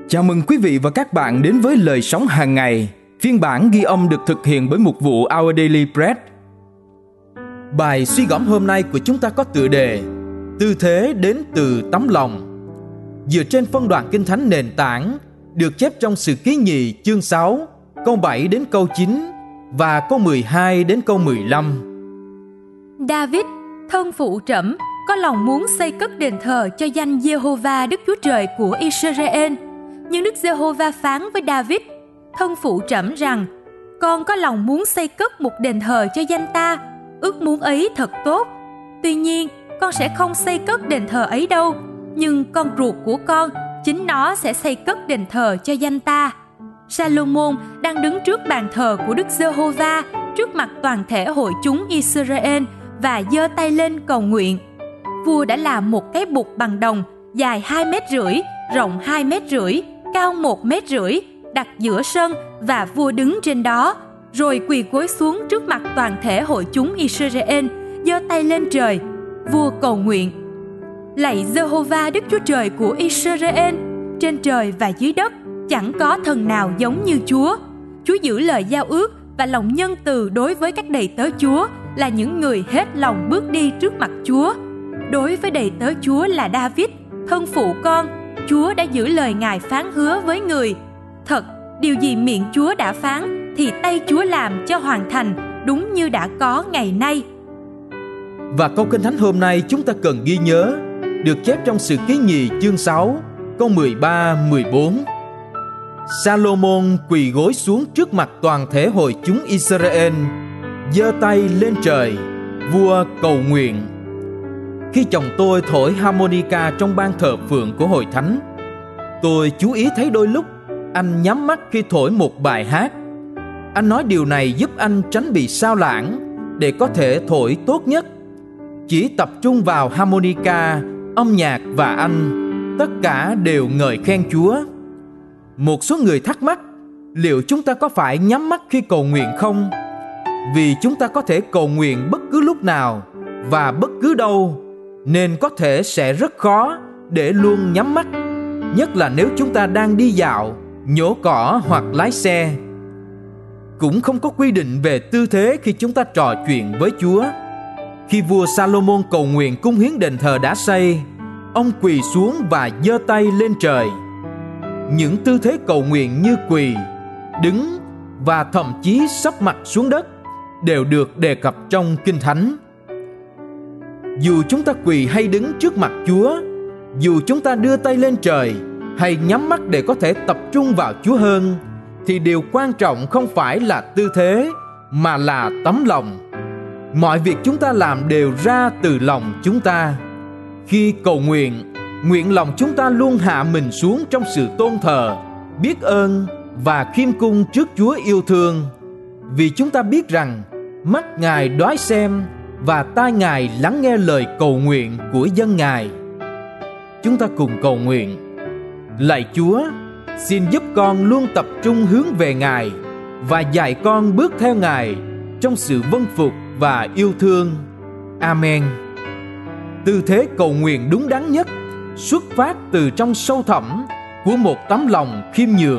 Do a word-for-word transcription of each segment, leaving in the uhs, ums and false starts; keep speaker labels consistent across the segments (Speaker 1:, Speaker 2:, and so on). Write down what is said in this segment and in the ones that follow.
Speaker 1: Chào mừng quý vị và các bạn đến với Lời Sống Hàng Ngày. Phiên bản ghi âm được thực hiện bởi mục vụ Our Daily Bread. Bài suy gẫm hôm nay của chúng ta có tựa đề Tư thế đến từ tấm lòng. Dựa trên phân đoạn Kinh Thánh nền tảng được chép trong Sử Ký Nhì chương sáu, câu bảy đến câu chín và câu mười hai đến câu mười lăm.
Speaker 2: David, thân phụ trẫm, có lòng muốn xây cất đền thờ cho danh Giê-hô-va Đức Chúa Trời của Israel. Nhưng Đức Giê-hô-va phán với David, thân phụ trẫm rằng, con có lòng muốn xây cất một đền thờ cho danh ta, ước muốn ấy thật tốt. Tuy nhiên, con sẽ không xây cất đền thờ ấy đâu, nhưng con ruột của con, chính nó sẽ xây cất đền thờ cho danh ta. Salomon đang đứng trước bàn thờ của Đức Giê-hô-va, trước mặt toàn thể hội chúng Israel và giơ tay lên cầu nguyện. Vua đã làm một cái bục bằng đồng dài hai mét rưỡi, rộng hai mét rưỡi, cao một mét rưỡi, đặt giữa sân và vua đứng trên đó, rồi quỳ gối xuống trước mặt toàn thể hội chúng Israel, giơ tay lên trời. Vua cầu nguyện: Lạy Giê-hô-va Đức Chúa Trời của Israel, trên trời và dưới đất chẳng có thần nào giống như Chúa. Chúa giữ lời giao ước và lòng nhân từ đối với các đầy tớ Chúa, là những người hết lòng bước đi trước mặt Chúa. Đối với đầy tớ Chúa là David, thân phụ con, Chúa đã giữ lời Ngài phán hứa với người. Thật, điều gì miệng Chúa đã phán thì tay Chúa làm cho hoàn thành, đúng như đã có ngày nay.
Speaker 1: Và câu Kinh Thánh hôm nay chúng ta cần ghi nhớ được chép trong Sử Ký Nhì chương sáu, câu mười ba mười bốn. Salomon quỳ gối xuống trước mặt toàn thể hội chúng Israel, giơ tay lên trời, vua cầu nguyện. Khi chồng tôi thổi harmonica trong ban thờ phượng của hội thánh, tôi chú ý thấy đôi lúc anh nhắm mắt khi thổi một bài hát. Anh nói điều này giúp anh tránh bị sao lãng để có thể thổi tốt nhất. Chỉ tập trung vào harmonica, âm nhạc và anh, tất cả đều ngợi khen Chúa. Một số người thắc mắc liệu chúng ta có phải nhắm mắt khi cầu nguyện không? Vì chúng ta có thể cầu nguyện bất cứ lúc nào và bất cứ đâu, nên có thể sẽ rất khó để luôn nhắm mắt, nhất là nếu chúng ta đang đi dạo, nhổ cỏ hoặc lái xe. Cũng không có quy định về tư thế khi chúng ta trò chuyện với Chúa. Khi vua Salomon cầu nguyện cung hiến đền thờ đã xây, ông quỳ xuống và giơ tay lên trời. Những tư thế cầu nguyện như quỳ, đứng và thậm chí sấp mặt xuống đất đều được đề cập trong Kinh Thánh. Dù chúng ta quỳ hay đứng trước mặt Chúa, dù chúng ta đưa tay lên trời hay nhắm mắt để có thể tập trung vào Chúa hơn, thì điều quan trọng không phải là tư thế mà là tấm lòng. Mọi việc chúng ta làm đều ra từ lòng chúng ta. Khi cầu nguyện, nguyện lòng chúng ta luôn hạ mình xuống trong sự tôn thờ, biết ơn và khiêm cung trước Chúa yêu thương, vì chúng ta biết rằng mắt Ngài đoái xem và tai Ngài lắng nghe lời cầu nguyện của dân Ngài. Chúng ta cùng cầu nguyện: Lạy Chúa, xin giúp con luôn tập trung hướng về Ngài và dạy con bước theo Ngài trong sự vâng phục và yêu thương. Amen. Tư thế cầu nguyện đúng đắn nhất xuất phát từ trong sâu thẳm của một tấm lòng khiêm nhường.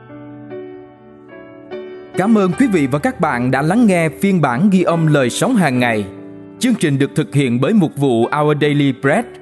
Speaker 1: Cảm ơn quý vị và các bạn đã lắng nghe phiên bản ghi âm Lời Sống Hàng Ngày. Chương trình được thực hiện bởi mục vụ Our Daily Bread.